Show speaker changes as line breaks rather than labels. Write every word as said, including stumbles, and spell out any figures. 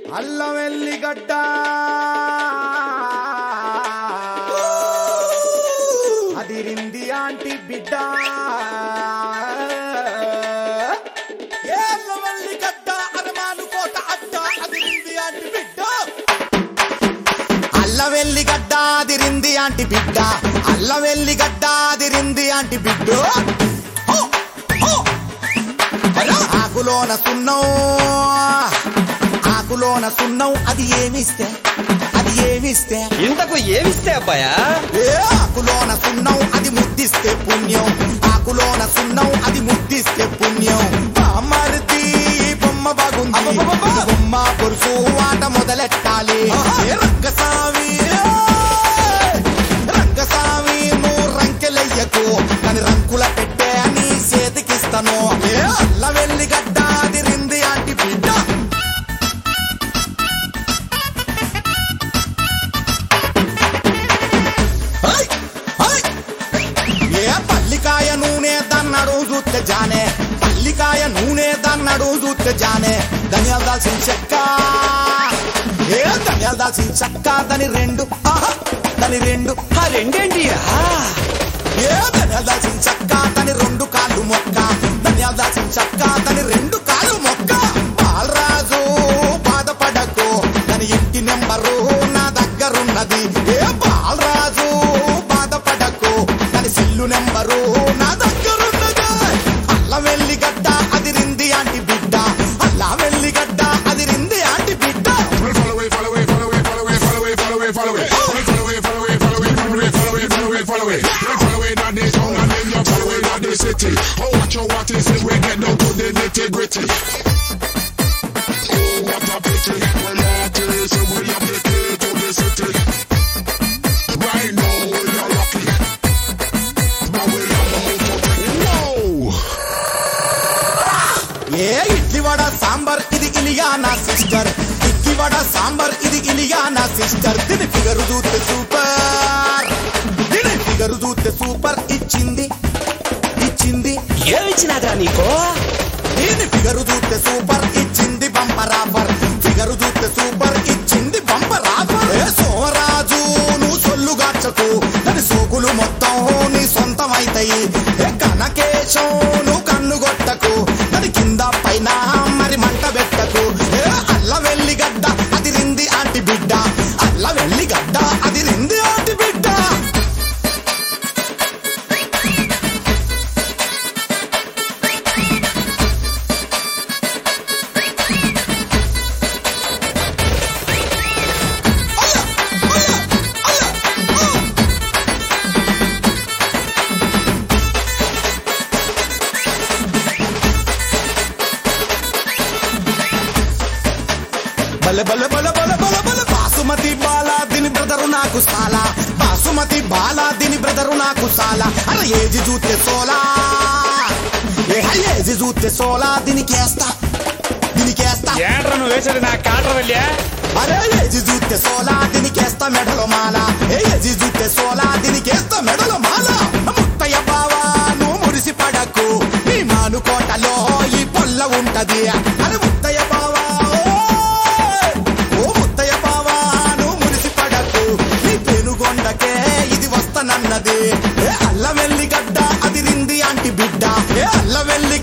అల్లం ఎల్లిగడ్డ అదిరింది ఆంటీ బిడ్డ అల్లం ఎల్లిగడ్డ అరమాను కోట అడ్డ అదిరింది ఆంటీ బిడ్డ అల్లం ఎల్లిగడ్డ అదిరింది ఆంటీ బిడ్డ అల్లం ఎల్లిగడ్డ అదిరింది ఆంటీ బిడ్డ ఆకులోన సున్నం ఆకులోన సున్నం అది ఏమిస్తే అది ఏమిస్తే
ఇంతకు ఏమిస్తే అబ్బాయా
ఏ ఆకులోన సున్నం అది ముద్దిస్తే పుణ్యం ఆకులోన సున్నం అది ముద్దిస్తే పుణ్యం బామ్మర్ది బొమ్మ బాగుంది బొమ్మ పొరుసు ఆట మొదలెట్టాలి రంగస్వామి రంగస్వామి నువ్వు రంకెలయ్యకు కానీ రంకుల పెట్టే అని చేతికిస్తాను అల్ల వెల్లిగడ్డ అది రింది ఆంటీ బిడ్డ ఏ పల్లికాయ నూనె దన్నడు చూస్తే జానే పల్లికాయ నూనె దన్నడు చూస్తే జానే ధనియాలు దాల్చిన చెక్క ఏ ధనియాలు దాల్చిన చెక్క దాని రెండు ఆహా దాని రెండు
ఆ రెండేంటి
ఏ ధనియాలు దాల్చిన చెక్క దాని రెండు కాళ్ళు మొక్క ధనియాలు దాల్చిన చెక్క దాని రెండు కాళ్ళు మొక్క బాలరాజు బాధపడకు దాని ఇంటి నెంబరు నా దగ్గరున్నది ఏ బాలరాజు బాధపడకు దాని సెల్లు నెంబరు నా దగ్గరున్నది అల్ల వెల్లిగడ్డ అది రింది ఆంటీ బిడ్డ అల్ల వెల్లిగడ్డ అది రింది ఆంటీ బిడ్డ
City. Oh, what you want is it? We get down to the nitty gritty. Oh, what a pity. Well, artists, we have the key to the city. Right now, we are lucky. But we have the whole country. Whoa!
ఏ ఇడ్లీ వడ సాంబార్ ఇది Ileana sister idli vada sambar ఇది Ileana sister దీని figure చూస్తే super దీని figure చూస్తే super ఇచ్చింది ఇచ్చింది
ఏమిచ్చినాదా నీకో
దీని ఫిగరు చూస్తే సూపర్ ఇచ్చింది బంపర్ ఆఫర్ ఫిగరు చూస్తే సూపర్ ఇచ్చింది బంపర్ ఆఫర్ ఏ సోమరాజు నువ్వు సొల్లుగార్చకు దాని సోకులు మొత్తం నీ సొంతం అయితాయి ఏ కనకేశం నువ్వు కన్ను కొట్టకు దాని కింద పైన మరి మంట పెట్టకు ఏ అల్ల వెల్లిగడ్డ అది రింది ఆంటీ బిడ్డ అల్ల వెల్లిగడ్డ అది రింది ఆంటీ బిడ్డ బల బల బల బల బల బల బాసుమతి బాలా దీని బ్రదరు నాకు సాలా బాసుమతి బాలా దీని బ్రదరు నాకు సాలా అరే ఏజి చూస్తే సోలా ఏ ఏజి చూస్తే సోలా దీనికి వేస్తా దీనికి వేస్తా
ఏంట్రా నువ్వు వేసేది నా కాట్ర వెళ్ళా
అరే ఏజి చూస్తే సోలా దీనికి వేస్తా మెడలో మాల ఏ ఏజి చూస్తే సోలా దీనికి వేస్తా మెడలో మాల ముత్తయ్య బావా నువ్వు మురిసి పడకు ఈ మానుకోటలో ఈ పొల్ల ఉంటది అరే ముత్తయ్య బావా పెనుగొండకే ఇది వస్తానన్నది ఏ అల్ల వెల్లిగడ్డ అది రింది ఆంటీ బిడ్డ ఏ అల్ల వెల్లి